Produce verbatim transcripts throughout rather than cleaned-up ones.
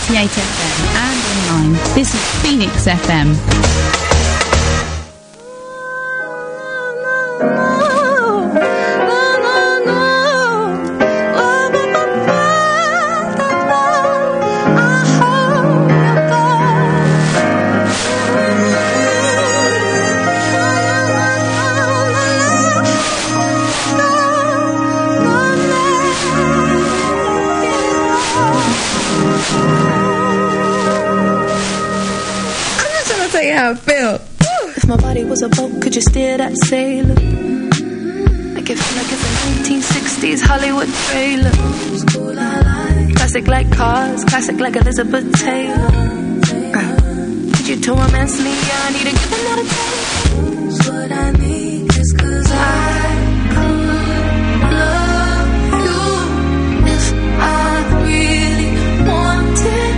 ninety-eight F M and online. This is Phoenix F M. How I feel. If my body was a boat, could you steer that sailor? Make it feel like it's a nineteen sixties Hollywood trailer. Classic like cars, classic like Elizabeth Taylor. Uh, Need you to romance me, I need to give another taste. What I need is 'cause I could love you if I really wanted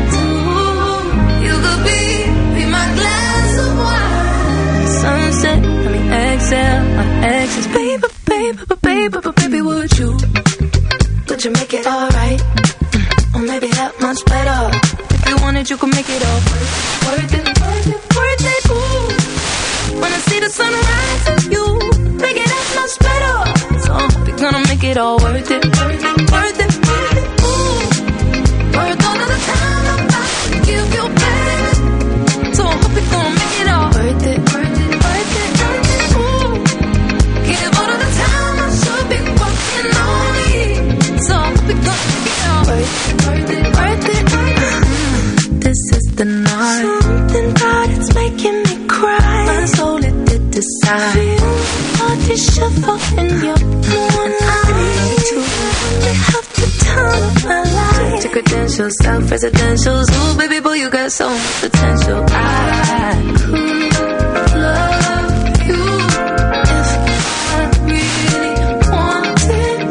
to. You could be, be my glass of wine. Sunset, let me exhale my exes. Baby, baby, baby, baby, baby, would you? Could you make it alright? Mm, or maybe that much better. If you wanted, you could make it all worth it, worth it, worth it. Ooh. When I see the sunrise and you make it that much better. So I hope you're gonna make it all worth it, worth it, worth it, worth it. Ooh. Worth all of the time I'm about to give you, baby. So I hope you're gonna make it all worth it, worth it, worth it, worth it. Ooh. Give all of the time I should be working on it. So I hope you're gonna make it all worth it, worth it, worth it. This is the night. Something about it's making me cry. My soul it did decide. Feel body shiver in your moon. I need to only have the time of my life. Check your credentials, self-residentials. Ooh, baby boy, you got so much potential. I could love you if I really wanted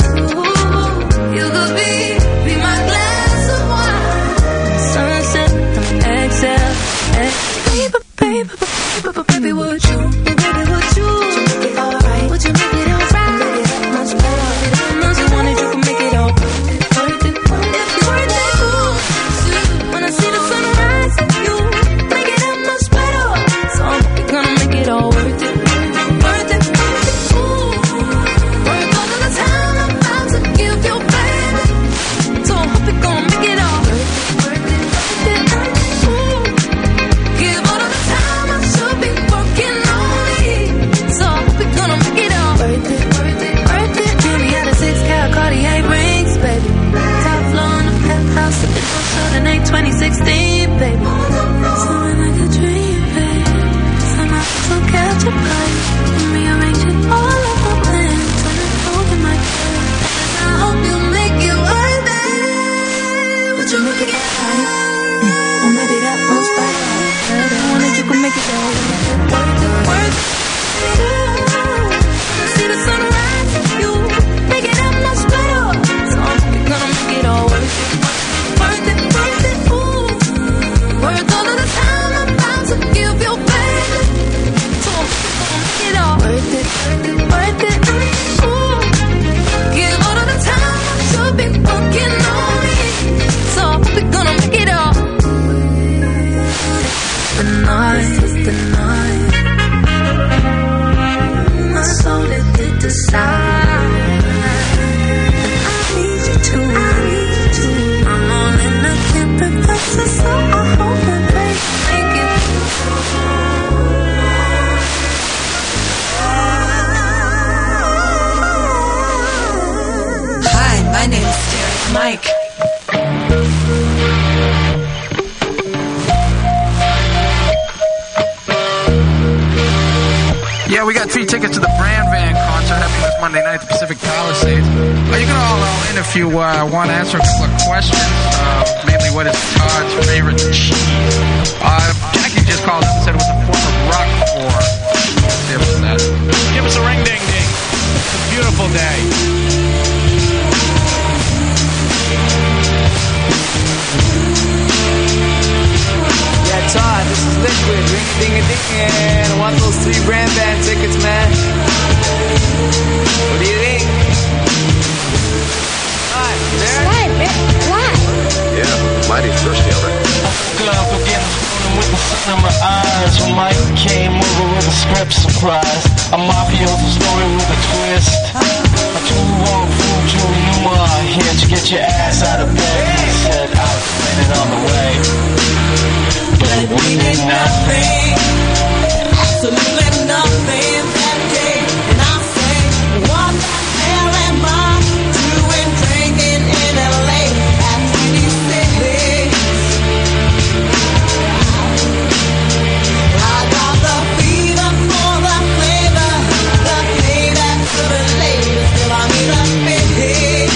to. You could be, be my glass of wine. Sunset, exhale, exhale. Baby, baby, baby, baby, would you? Baby, would you? Would you make it alright? Would you make it alright? Make it that much better. As you wanted, you can make it all worth it, worth it, worth it. Ooh. When I see the sunrise, you make it that much better. So I hope you're gonna make it all worth it, worth it, worth it. Ooh. Worth all of the time I'm about to give you, baby. So I hope you're gonna make it all worth it, worth it, worth it. Ooh. Give all of the time I should be working on it. So I hope you're gonna make it all worth it, worth it, worth it. Jimmy had a six carat Cartier rings, baby. Top floor in the penthouse, sipping on Chardonnay twenty sixteen, baby. Something like a dream, baby. Somehow still catch a bite. And rearranging all of my plans, turning over my head. I hope you make it worth it. Would you make it right? Mm. Or maybe that much better. I wanted you could make it all worth it, worth it. See the sunrise, you make it that much better. So I hope you're gonna make it all worth it, worth it, worth it. Ooh, worth all of the time I'm about to give you, baby. So I hope you're gonna make it all worth it, worth it, worth it. Ooh, give all of the time I should be working on it. So I hope you're gonna make it all. The night is the night. My soul it did decide. And I need you to, I need you to. I'm all in, I can't protect it, so I hope and pray make it. Hi, my name is Derek Mike. Yeah, we got free tickets to the Brand Van concert happening this Monday night at the Pacific Palisades. Uh, you can all roll in if you uh, want to answer a couple of questions, uh, mainly what is Todd's favorite cheese. Uh, Jackie just called up and said it was a form of Roquefort. See if it's that. Give us a ring ding ding. It's a beautiful day. Yeah, Todd, this is Liquid, ring ding a ding, and I want those three Brand Van tickets, man. What do you think? Hi, there? Slide, Rick, slide. Yeah, mighty thirsty, all right. trip surprise. A mafioso story with a twist. A two-walk fool, Julie Newmar. Here to get your ass out of bed. He said, I'll explain it on the way. But we did nothing. Absolutely nothing that day. And I say, what the hell am I doing drinking in L A at twenty-six? I got the fever for the flavor, the flavor to the lady, still I need a fix.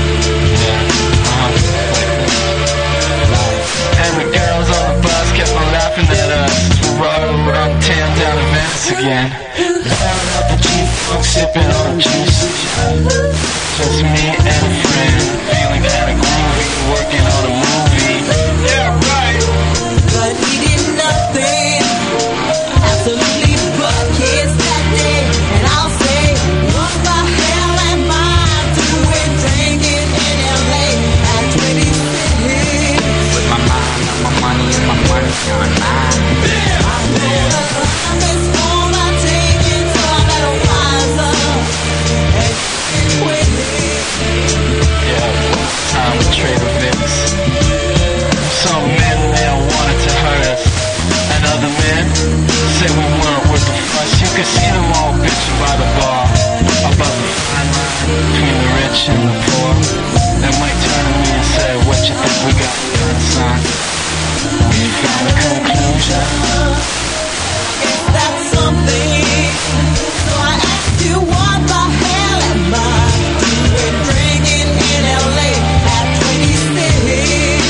And the girls on the bus kept on laughing at us. We rode around town down to Venice again. Tearing up the G-Funk, sipping on juice. Just me and a friend, feeling kinda groovy, working on a movie. Yeah, right. But we did nothing. Absolutely butt kids that day. And I'll say, what the hell am I doing drinking in L A at twenty-six? With my mind on my money and my money on my mind. Yeah, I know the time is gonna take it, so I better wise up and quit it. Yeah, time to trade a Vince. Some men there wanted to hurt us, and other men said we weren't worth the fuss. You could see them all bitching by the bar about the fine line between the rich and the poor. They might turn to me and say, what you think we got done, son? We found a conclusion. Is that something? So I asked you, what the hell am I doing drinking in L A at twenty-six?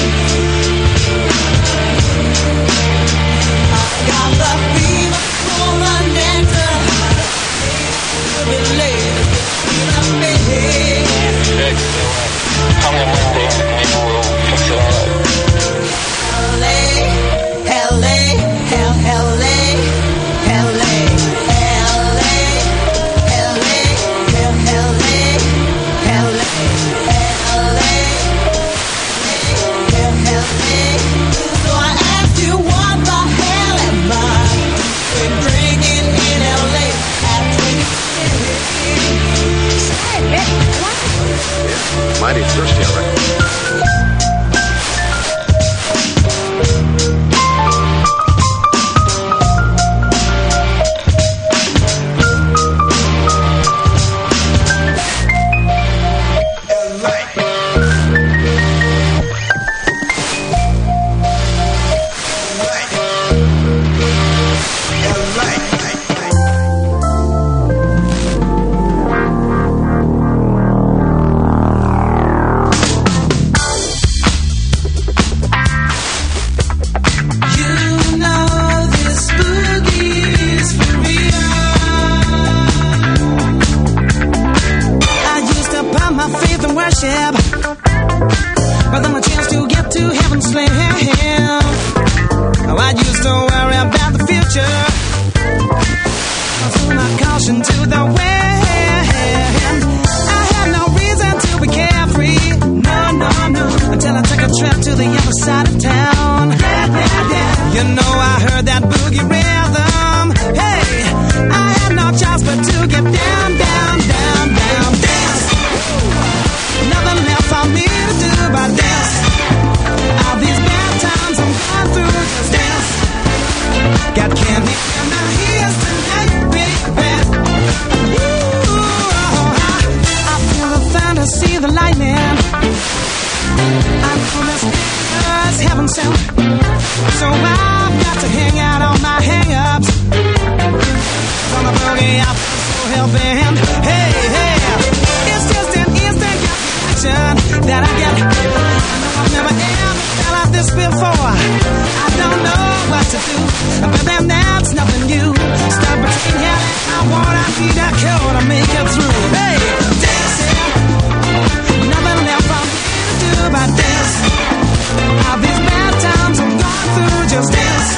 I got the fever for the nectar. A bit late, it's a bit big. Come on Monday, maybe we'll fix it all up. L A, L A, L L A, L A, L A, L A, L L A, L A, L A, L A. So I asked you, what the hell am I doing drinking in L A at twenty-six? Hey, hey, what? Yeah, mighty thirsty, all right.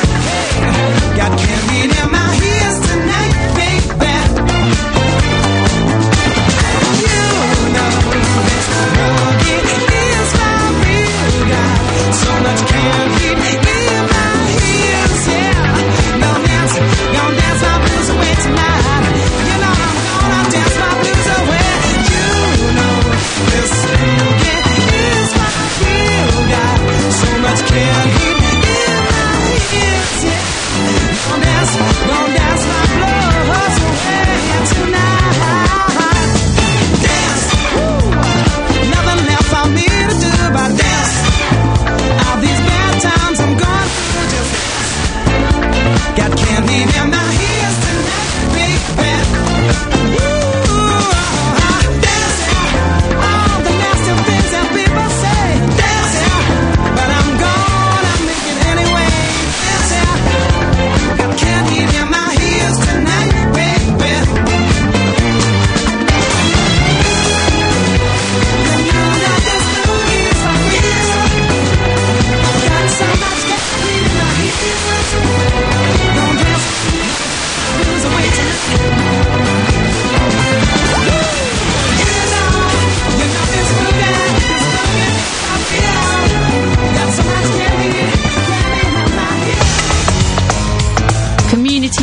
Got candy in my ears tonight, baby.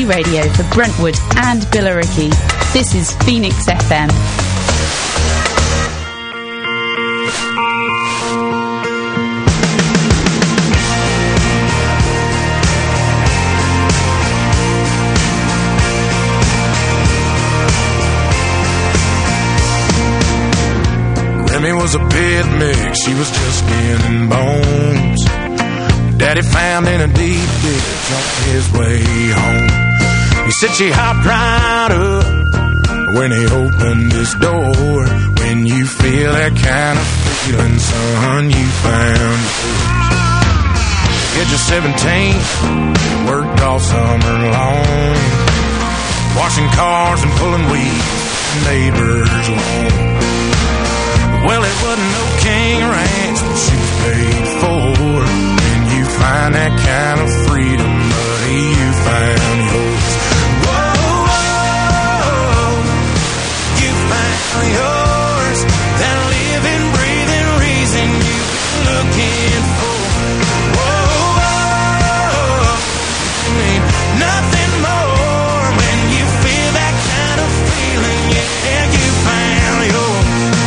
radio for Brentwood and Billericay. This is Phoenix F M. Grammy was a pit mix, she was just skin and bones. Daddy found in a deep ditch on his way home. He said she hopped right up when he opened his door. When you feel that kind of feeling, son, you found yours. Get your seventeen, worked all summer long, washing cars and pulling weeds from neighbors' lawn. Well, it wasn't no king ranch that she was paid for. When you find that kind of freedom, buddy, you found yours. Whoa, whoa, you found yours. That living, breathing reason you've been looking for. Whoa, whoa, you need nothing more. When you feel that kind of feeling, yeah, you found yours.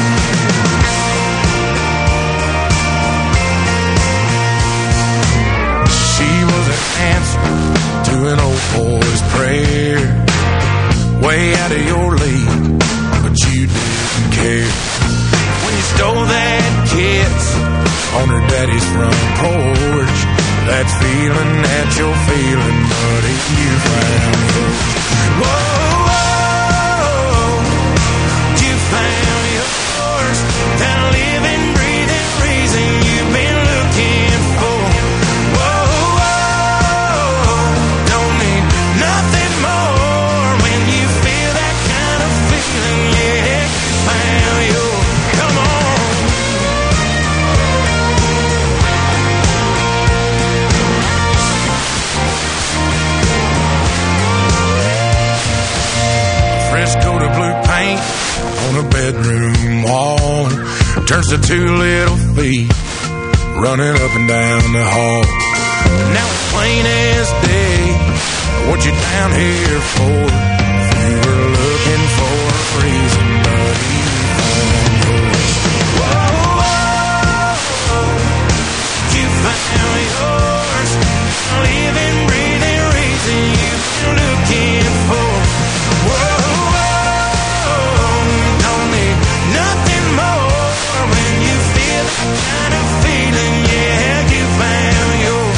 Answer to an old boy's prayer, way out of your league, but you didn't care. When you stole that kiss on her daddy's front porch, that feeling that you're feeling, buddy, you found yours. Whoa, whoa, you found yours. That living, breathing reason you've been looking for. Fresco to blue paint on a bedroom wall turns to two little feet running up and down the hall. Now it's plain as day what you down here for. If you were looking for a reason, buddy, you found yours. Whoa, whoa, you found yours. Living, breathing reason you've been looking for. Whoa. Kind of feeling, yeah, you found yours.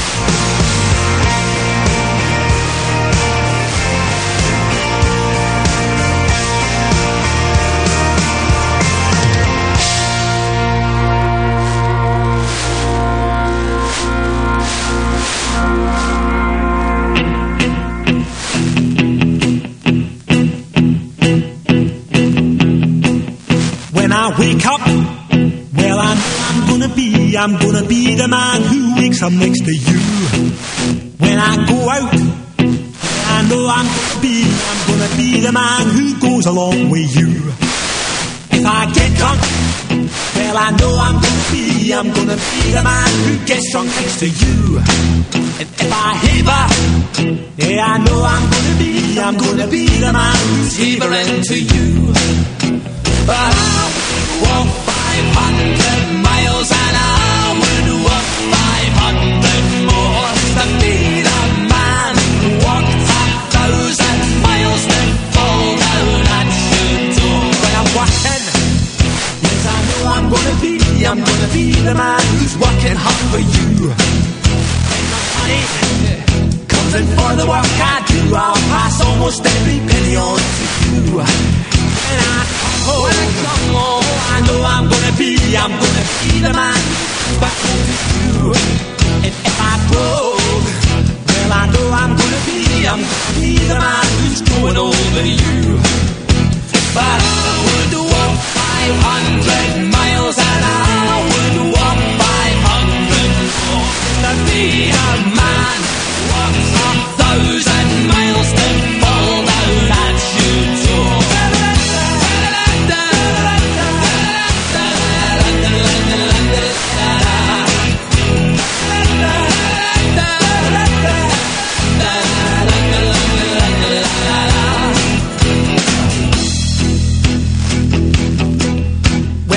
When I wake up, well, I know I'm gonna be, I'm gonna be the man who wakes up next to you. When I go out, I know I'm gonna be, I'm gonna be the man who goes along with you. If I get drunk, well, I know I'm gonna be, I'm gonna be the man who gets drunk next to you. And if I heaver, yeah, I know I'm gonna be, I'm gonna be the man who's heavering to you. But I walk five hundred miles and I would walk five hundred more to be the man who walked a thousand miles to fall down at your door. When I'm walking, yes, I know I'm gonna be, I'm gonna be the man who's working hard for you. When the money comes in for the work I do, I'll pass almost every penny on to you. When I come home, when I come home, I know I'm gonna be, I'm gonna be the man back home to you. And if I broke, well, I know I'm gonna be, I'm gonna be the man who's going over you. But I would walk five hundred miles and I would walk five hundred more to be a man who walks a thousand miles to fall down at your door.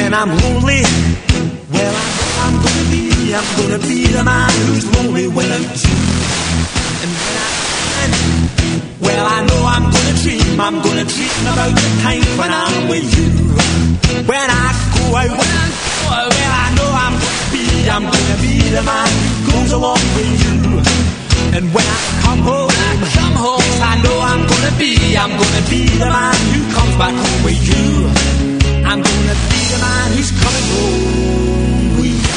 when I'm lonely, well, I'm, I'm gonna be, I'm gonna be the man who's lonely without you. And when I, well, I know I'm gonna dream, I'm gonna dream about the time when I'm with you. When I go out, when I go out, well, I know I'm gonna be, I'm gonna be the man who goes along with you. And when I come home, when I come home, yes, I know I'm gonna be, I'm gonna be the man who comes back home with you. I'm gonna be the man who's coming home with you.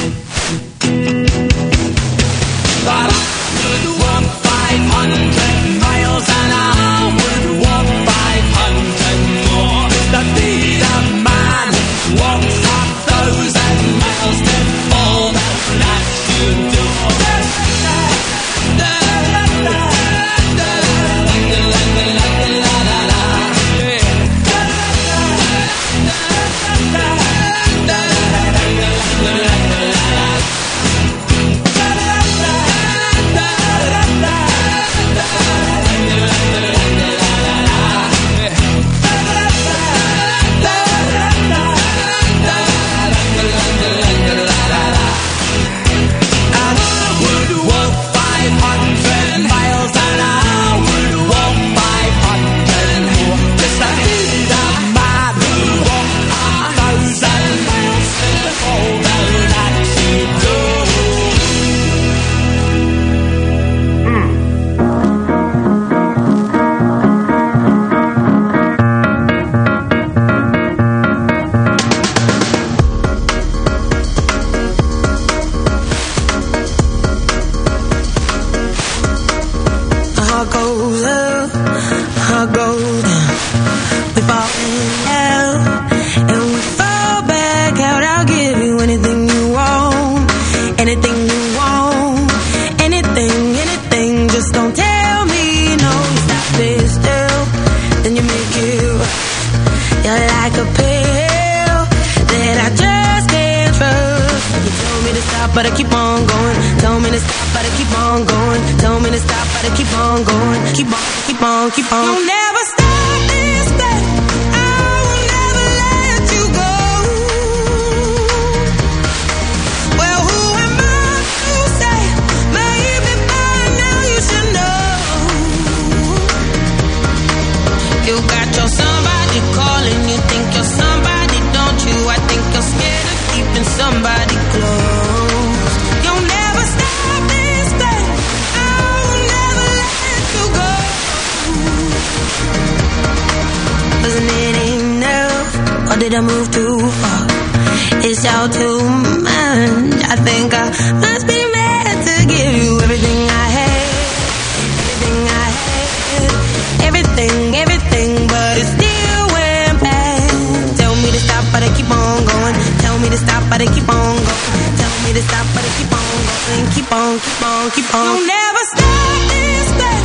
But I would walk five hundred miles and I would walk five hundred more to be the man who walks a thousand miles to fall down at your door. But I keep on going. Tell me to stop, but I keep on going. Tell me to stop, but I keep on going. Keep on, keep on, keep on. You'll never stop this thing. I will never let you go. Well, who am I to say? Maybe by now you should know. You got your somebody calling. You think you're somebody, don't you? I think you're scared of keeping somebody close. Did I move too far? It's all too much. I think I must be meant to give you everything I had, everything I had, everything, everything, but it still went bad. Tell me to stop, but I keep on going. Tell me to stop, but I keep on going. Tell me to stop, but I keep on going. Keep on, keep on, keep on. You'll never stop this thing.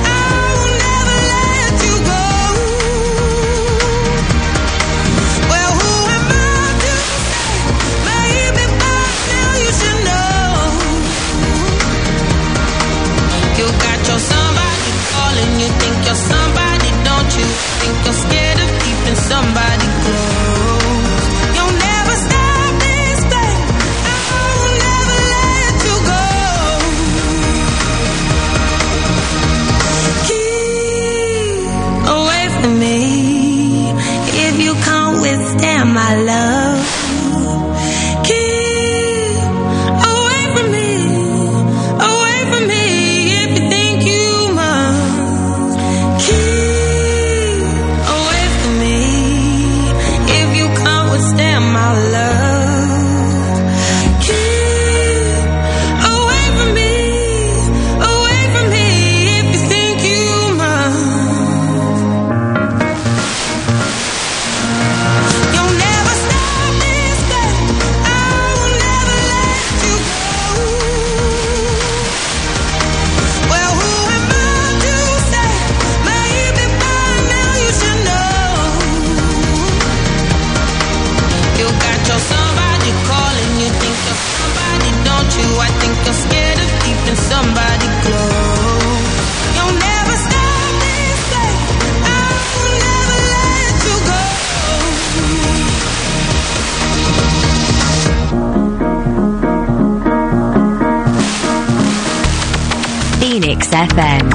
Somebody calling, you think you're somebody, don't you? Think you're scared of keeping somebody close. You'll never stop this thing. I will never let you go. Keep away from me if you can't withstand my love. You'll never stop. F M.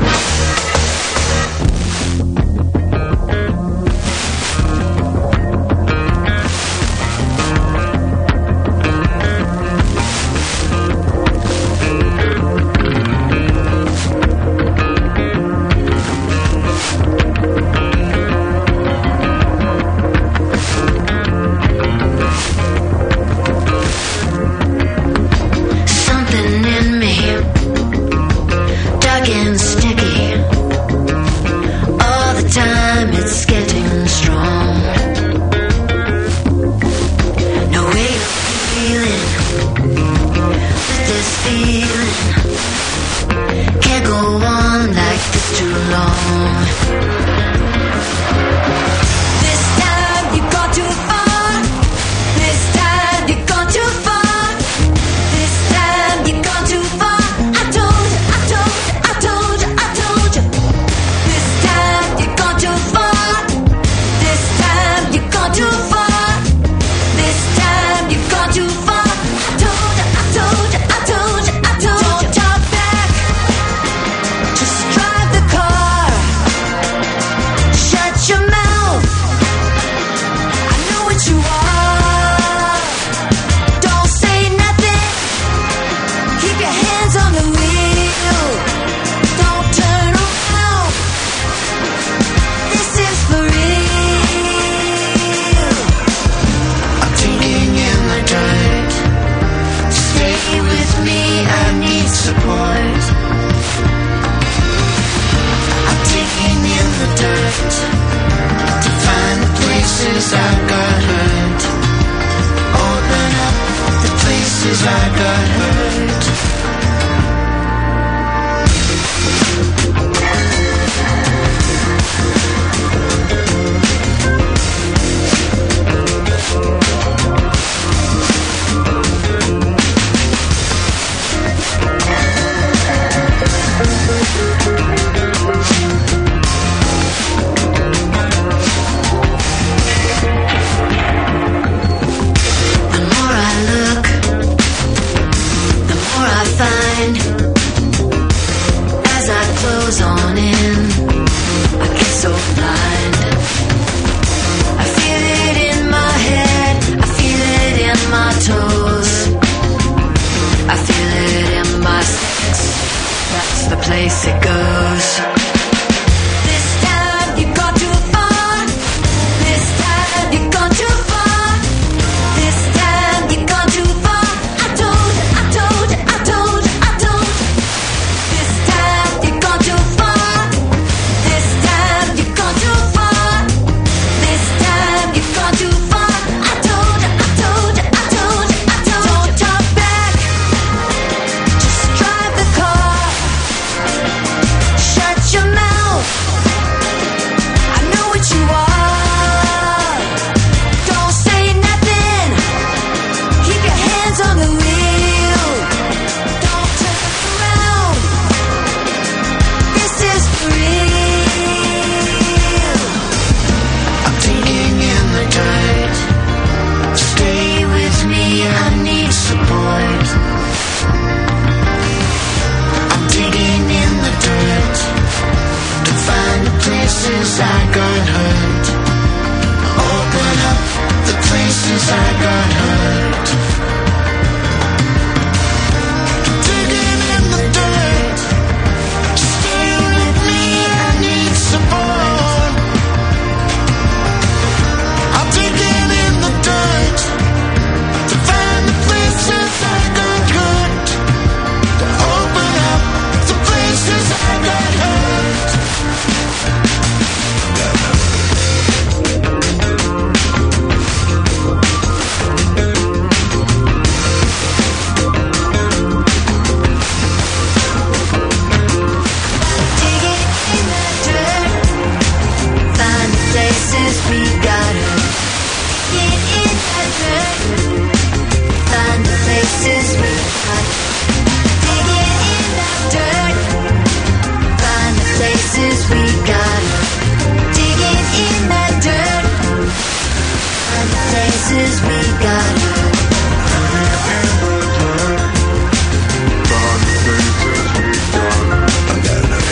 I got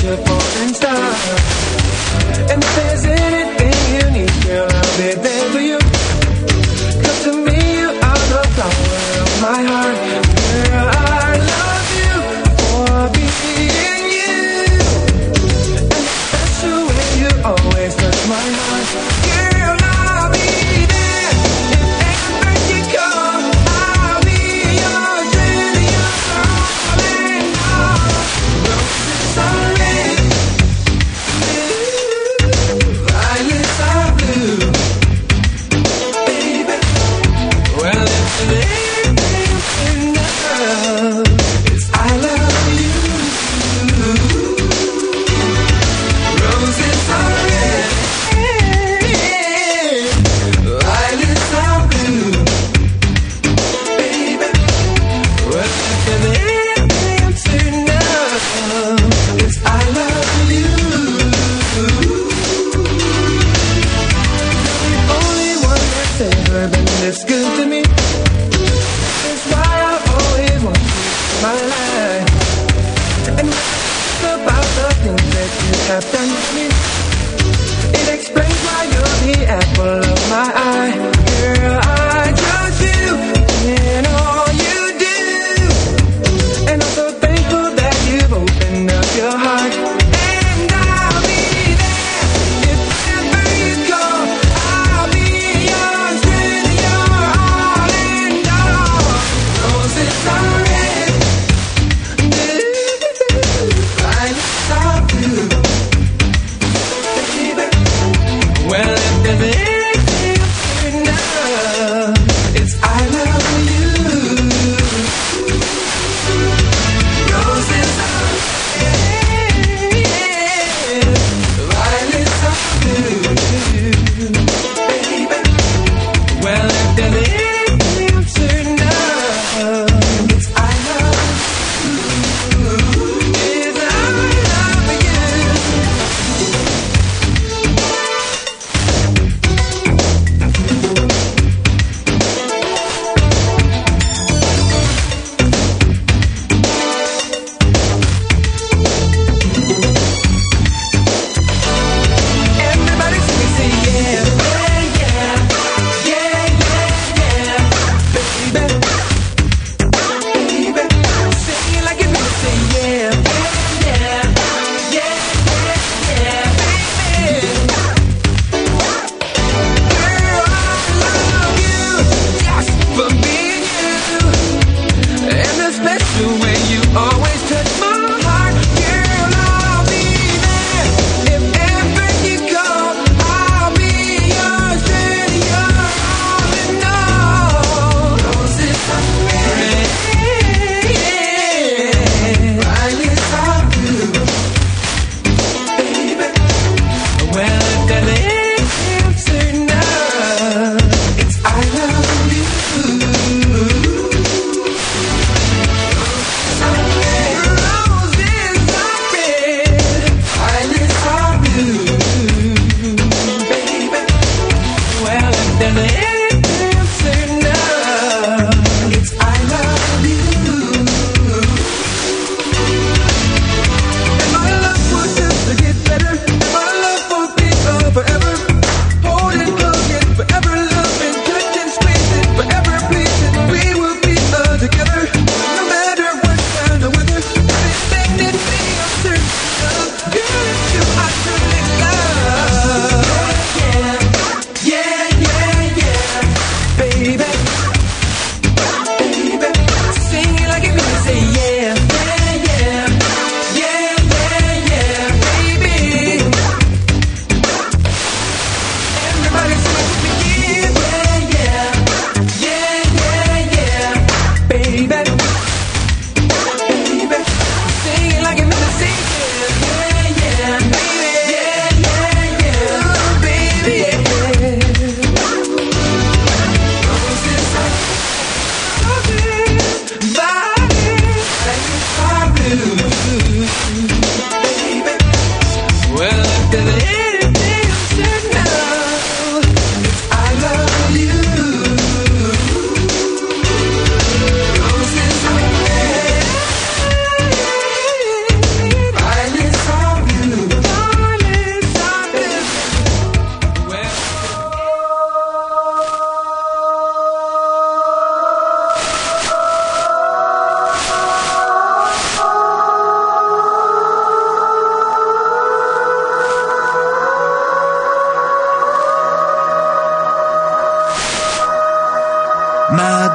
falling star. And if there's anything you need, girl, I'll be there for you. Cause to me you are the flower of my heart. Girl, I love you for being you. And it's special when you always touch my heart. Girl, I'll be there if ever you come. I'll be yours till you're all and all. Roses are red, violets are blue. Baby, well, if anything in love, it's I love you. Roses are red, violets are blue. Baby, well, if anything in love, it's I love you. The only one that's ever been this good to me. That's why I always want you in my life. And it's about the things that you have done to me. It explains why you're the apple of my eye. Girl, I trust you in all you do. And I'm so thankful that you've opened up your heart. And I'll be there if ever you call. I'll be yours till you're all and all. Roses are red, violets are blue.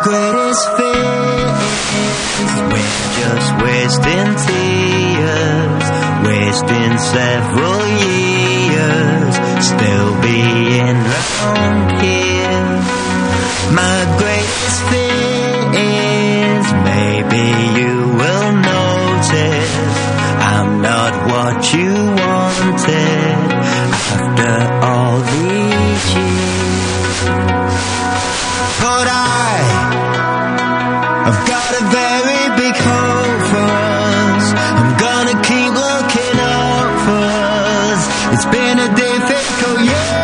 greatest fear is we're just wasting tears, wasting several years, still being round here. My greatest fear is maybe you will notice I'm not what you wanted after all these years. But I, I've got a very big hope for us. I'm gonna keep looking out for us. It's been a difficult year.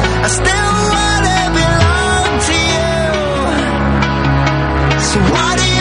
What do you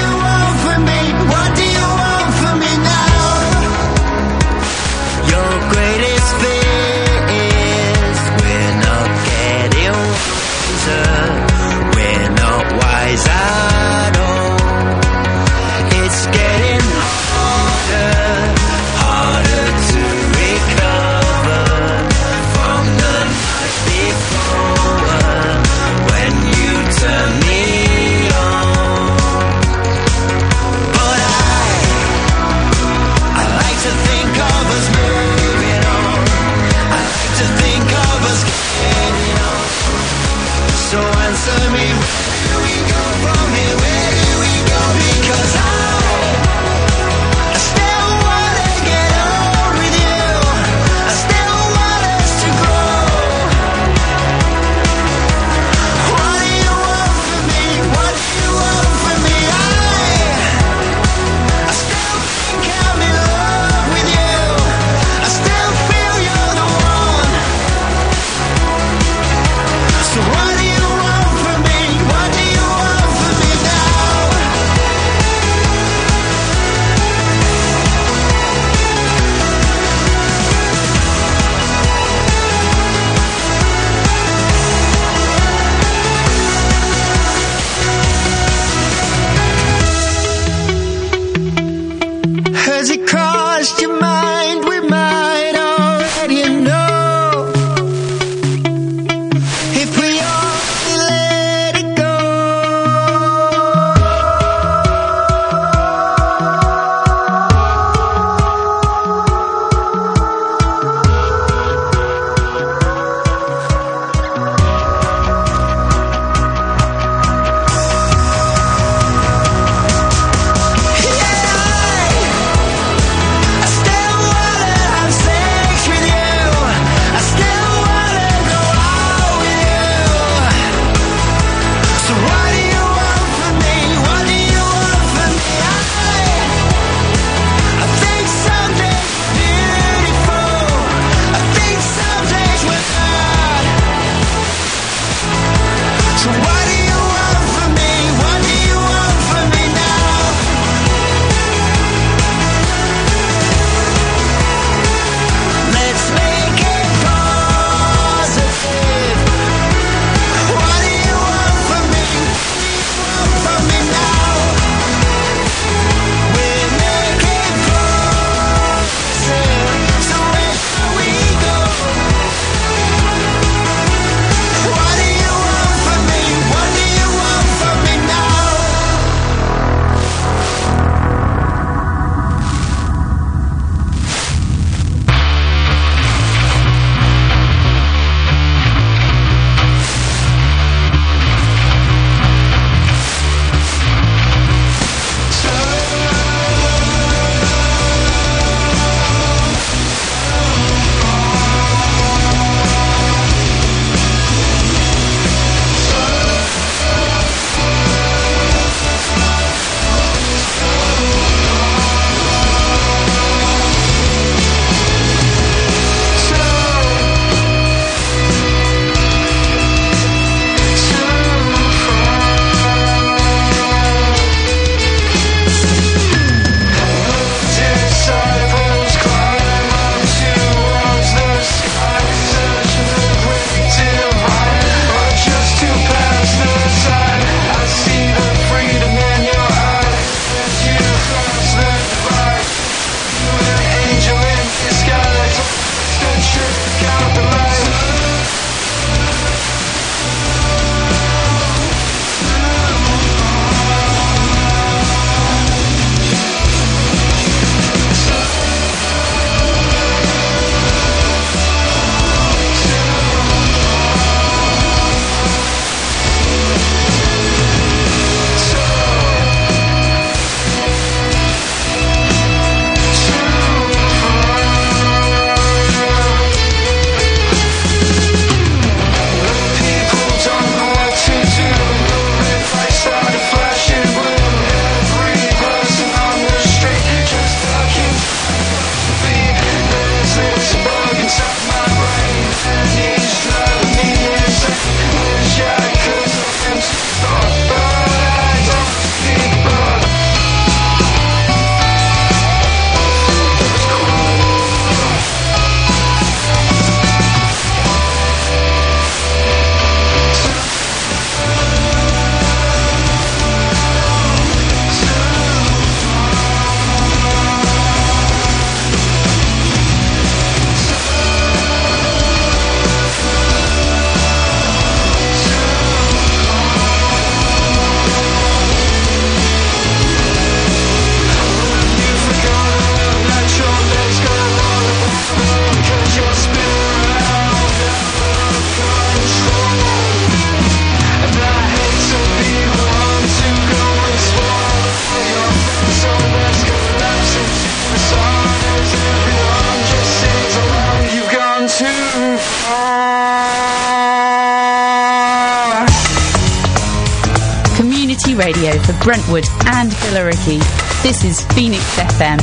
community radio for Brentwood and Billericay. This is Phoenix F M.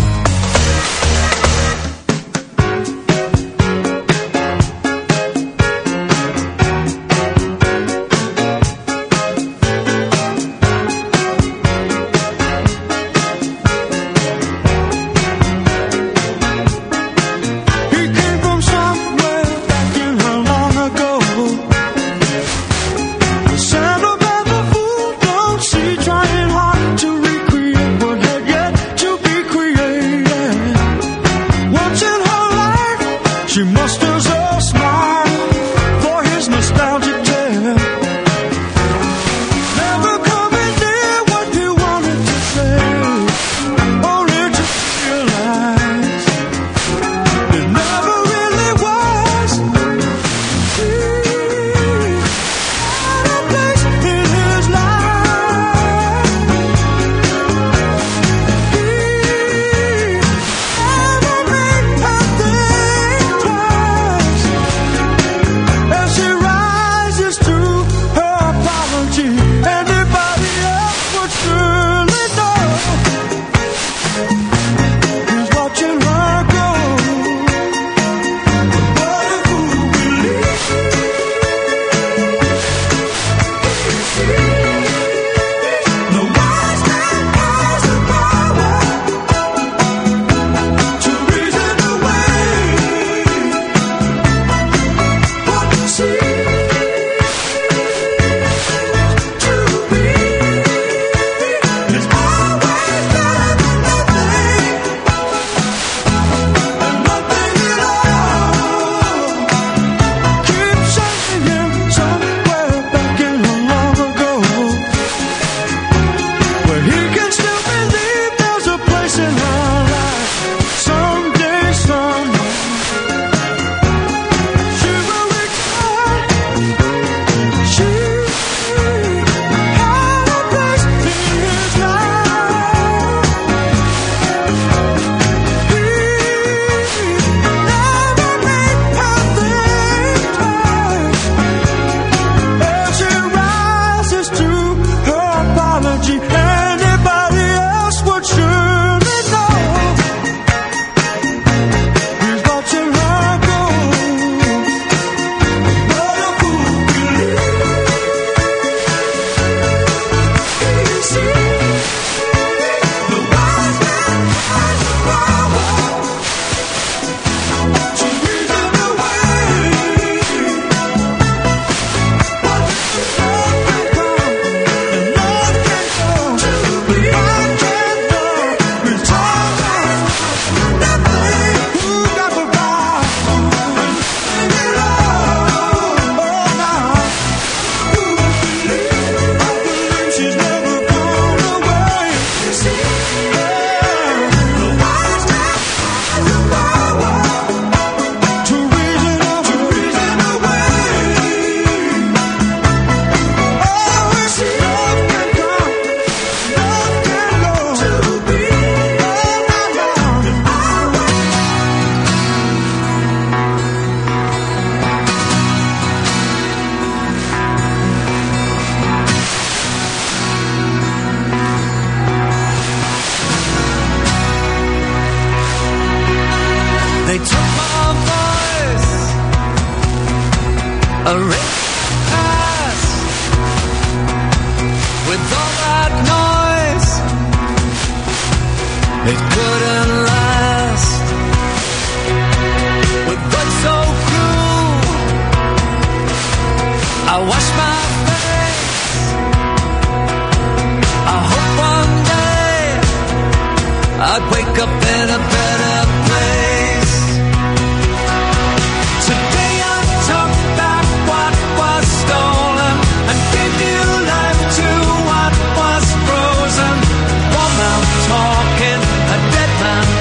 Talking, a dead man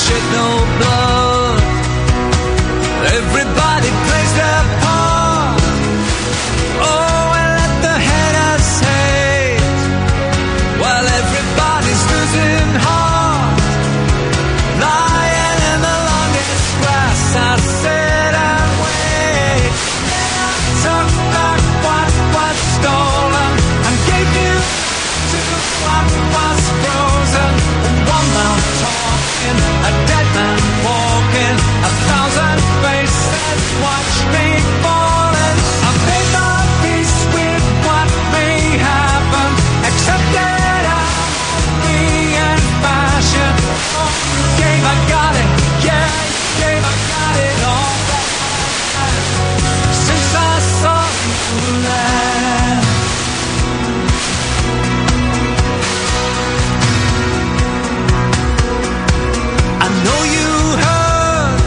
shed no blood. Everybody plays their part. Oh, and let the haters hate, while everybody's losing heart. Lying in the longest grass, I sit and wait. Took back what was stolen and gave you to what was frozen. One man talking, a dead man walking, a thousand faces watch me falling. I made my peace with what may happen, accepted out me and fashion. Oh, gave, I got it, yeah, gave, I got it all back. Since I saw you land. I know you heard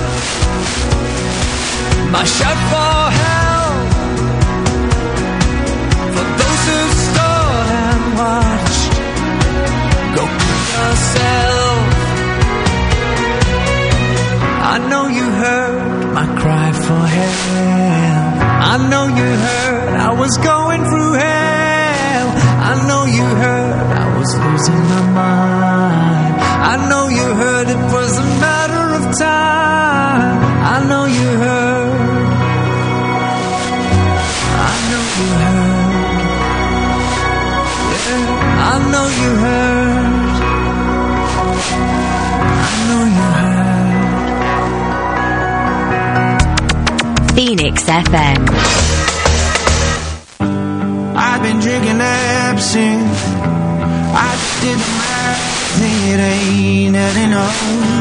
my shout for help, for those who stood and watched. Go yourself. I know you heard my cry for help. I know you heard I was going through hell. I know you heard I was losing my mind. I know you heard it was a matter of time. I know you heard. I know you heard. Yeah, I know you heard. I know you heard. Phoenix F M. I've been drinking absinthe. I did the math, it ain't had enough.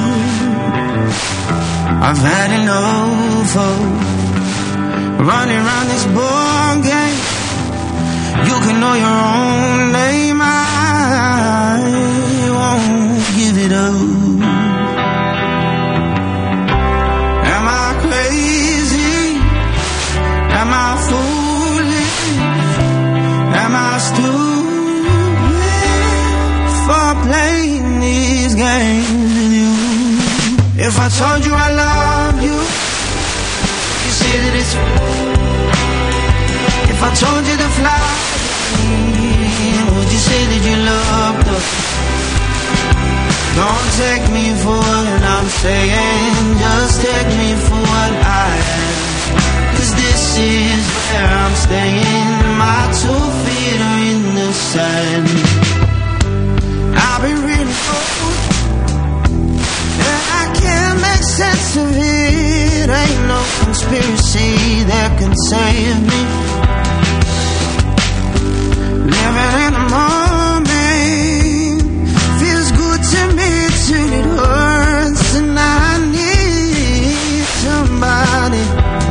I've had enough of running around this ball game. You can know your own name. I won't give it up. Am I crazy? Am I foolish? Am I stupid for playing these games with you? If I told you I love you, you say that it's. If I told you to fly, would you say that you loved us? Don't take me for what I'm saying, just take me for what I am. Cause this is where I'm staying, my two feet are in the sand. I've been really cold, and I can't make sense of it. Ain't no conspiracy that can save me. Living in the moment feels good to me till it hurts, and I need somebody.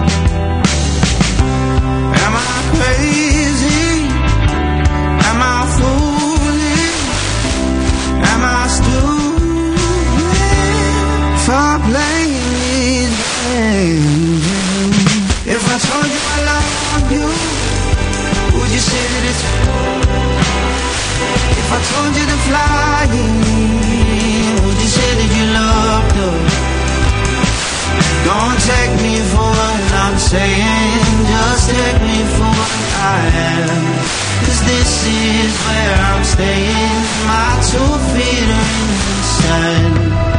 Am I crazy? Am I foolish? Am I stupid for playing these games? If I told you I love you, would you say that it's. If I told you to fly, would you say that you loved us? Don't take me for what I'm saying, just take me for what I am. Cause this is where I'm staying, my two feet are in the sand.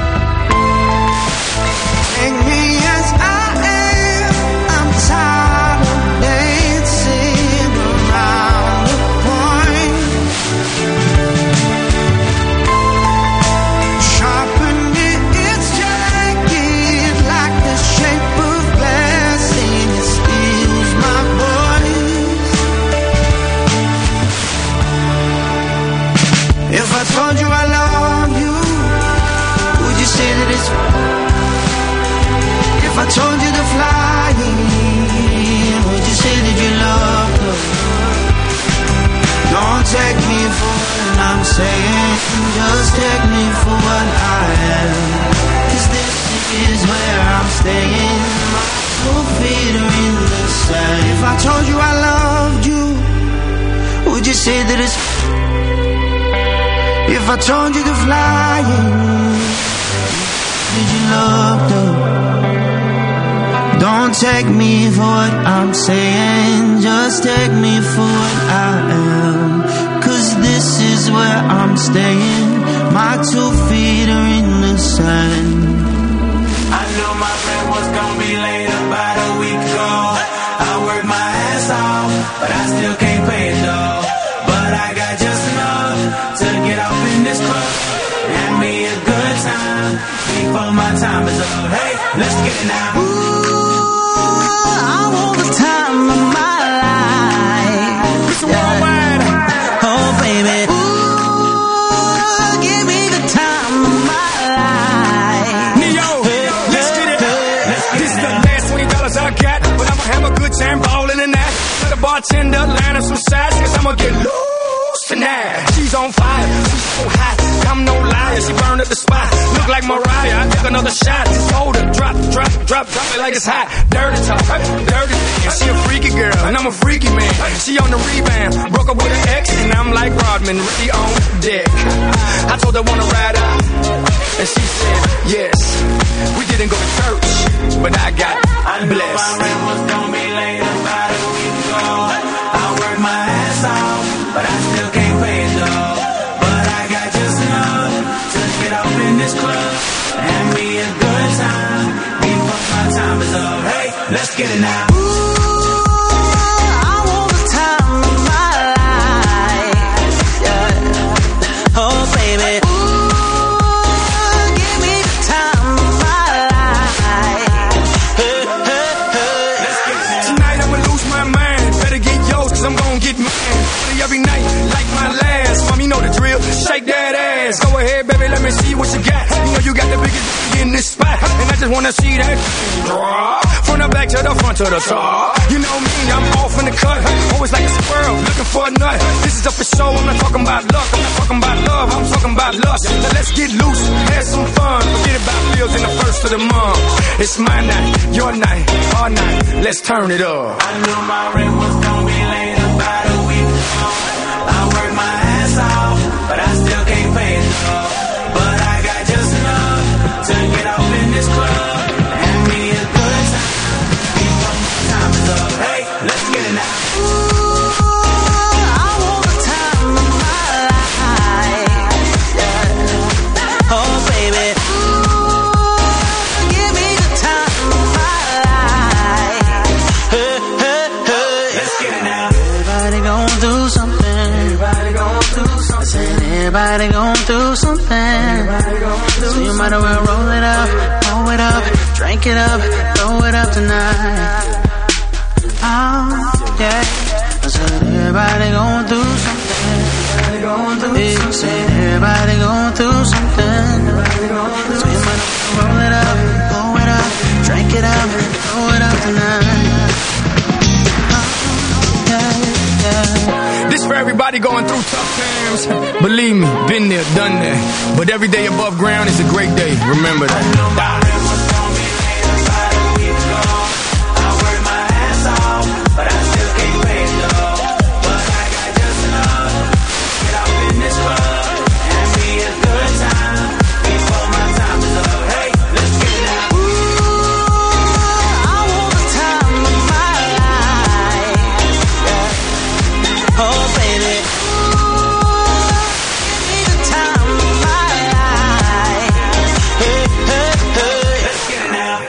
Take me as I am, I'm tired of dancing around the point. Sharpen it, it's jagged like the shape of glass, and it steals my voice. If I told you I love you, would you say that it's. If I told you to fly, would you say that you loved us? Don't take me for what I'm saying, just take me for what I am. Cause this is where I'm staying, my two feet are in the sand. If I told you I loved you, would you say that it's. If I told you to fly, did looked up. Don't take me for what I'm saying, just take me for what I am. Cause this is where I'm staying, my two feet are in the sand. I knew my friend was gonna be late about a week ago. I worked my ass off, but I still can't pay it though. But I got just enough to get off in this club. Have me a good time before my time is up. Hey, let's get it now. Ooh, I want the time of my life. It's worldwide. Oh baby, ooh, give me the time of my life. Neo, let's get it. This is the last twenty dollars I got, but I'ma have a good time ballin' in that. Tell the bartender, line up some sides, cause I'ma get loose tonight. She's on fire, she's so hot, I'm no liar, she burned up the spot. Look like Mariah, I took another shot. Just hold her, drop, drop, drop, drop it like it's hot. Dirty talk, dirty thing. She a freaky girl, and I'm a freaky man. She on the rebound, broke up with her ex, and I'm like Rodman, really on deck. I told her wanna ride out, and she said yes. We didn't go to church, but I got blessed. My rent was gonna be late about a week ago. I worked my ass off, but I still can't pay it though. But I got just enough to get off in this club. Have me a good time before my time is up. Hey, let's get it now. Ooh, I want the time of my life. Yeah. Oh baby, ooh, give me the time of my life. Hey, hey, hey. Let's get it now. Tonight I'ma lose my mind, better get yours, cause I'm gon' get mine. Every night, like my last, mom, you know the drill, shake that ass. Go ahead, baby, let me see what you got. You know you got the biggest in this spot, and I just wanna see that drop. From the back to the front to the top. You know me, I'm off in the cut, always like a squirrel, looking for a nut. This is up for show, I'm not talking about luck, I'm not talking about love, I'm talking about lust. Now let's get loose, have some fun, forget about bills in the first of the month. It's my night, your night, our night, let's turn it up. I knew my rent was gonna be late about a week ago. I worked my ass off, but I still can't pay it though. But I got just enough to get off in this club. Have me a good time before my time is up. Hey, let's get it now. ooh, I want the time of my life. Yeah. Oh baby, ooh, give me the time of my life. Hey, hey, hey. Let's get it now. Everybody gon' do something. Everybody gon' do something. Everybody gon' do something. Everybody gon' do So you might as well roll it up, roll it up, drink it up, throw it up tonight. Oh, yeah. I said everybody gon' do something. Everybody gon' do Yeah, something. said everybody gon' do something. Everybody gon' do So you might as well roll it up, roll it up, drink it up, throw it up tonight. Oh, yeah, yeah. This for everybody going through tough times. Believe me, been there, done that. But every day above ground is a great day. Remember that. But I still can't pay it though. But I got just enough to get off in this club. Have me a good time before my time is up. Hey, let's get it now. Ooh, I want the time of my life. Yeah. Oh baby, ooh, give me the time of my life. Hey, hey, hey. Let's get it now.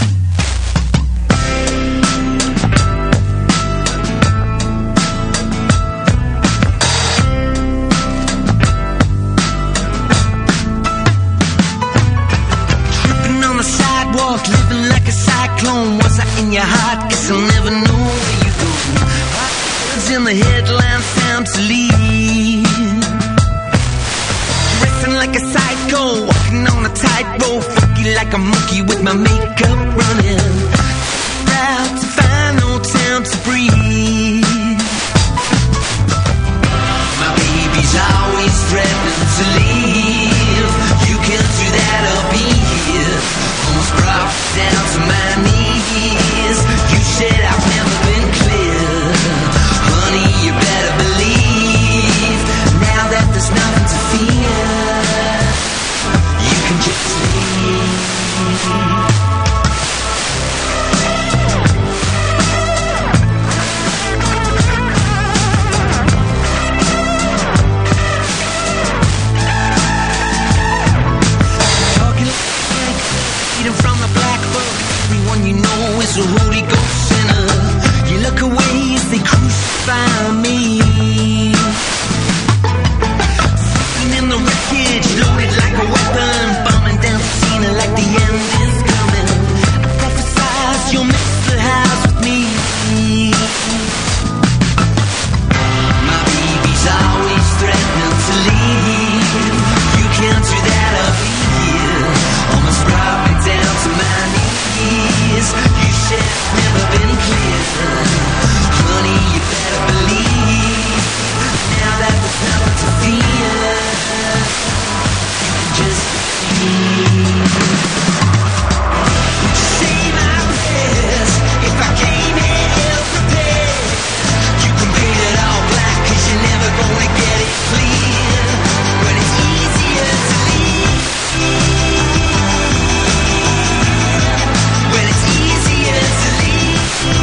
Tripping on the sidewalk, living like a cyclone. Was I in your heart? Guess I'll never know where you go. Words in the headlines sound to leave. Dressing like a psycho, walking on a tightrope, funky like a monkey with my makeup running. Out to find no time to breathe. My baby's always threatening to leave. You can't do that, I'll be here. Almost brought me down to my knees. You said I've never been clear. Honey, you better believe. Now that there's nothing to fear, you can just leave. you know is a Holy Ghost sinner. You look away as they crucify me. Sitting in the wreckage, loaded like a weapon, bombing down the scene like the end is coming. I prophesize you'll miss the house with me. My baby's always threatening to leave. You can't do that, I'll be here. Almost brought me down to my knees. You said it's never been clear. Honey, you better believe. Now that there's nothing to fear, you can just leave. Would you say my prayers if I came here ill-prepared? You can paint it all black, cause you're never gonna get it clear. When it's easier to leave, when it's easier to leave.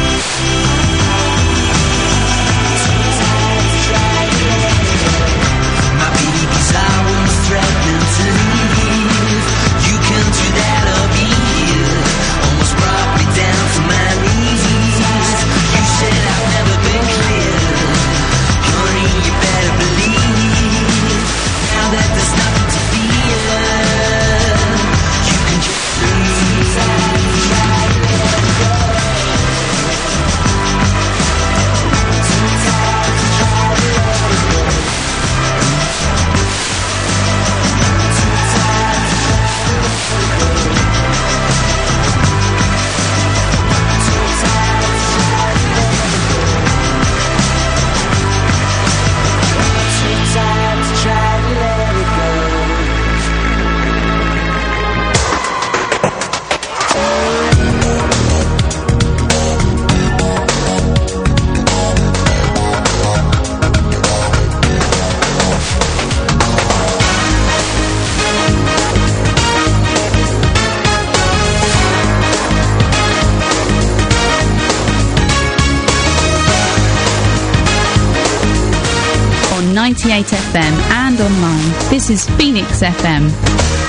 My baby's always threatening to leave. You can do that, I'll be here. Almost brought me down to my knees. You said I've never been clear. Honey, you better believe. Now that there's nothing to fear, you can just leave. ninety-eight F M and online. This is Phoenix F M.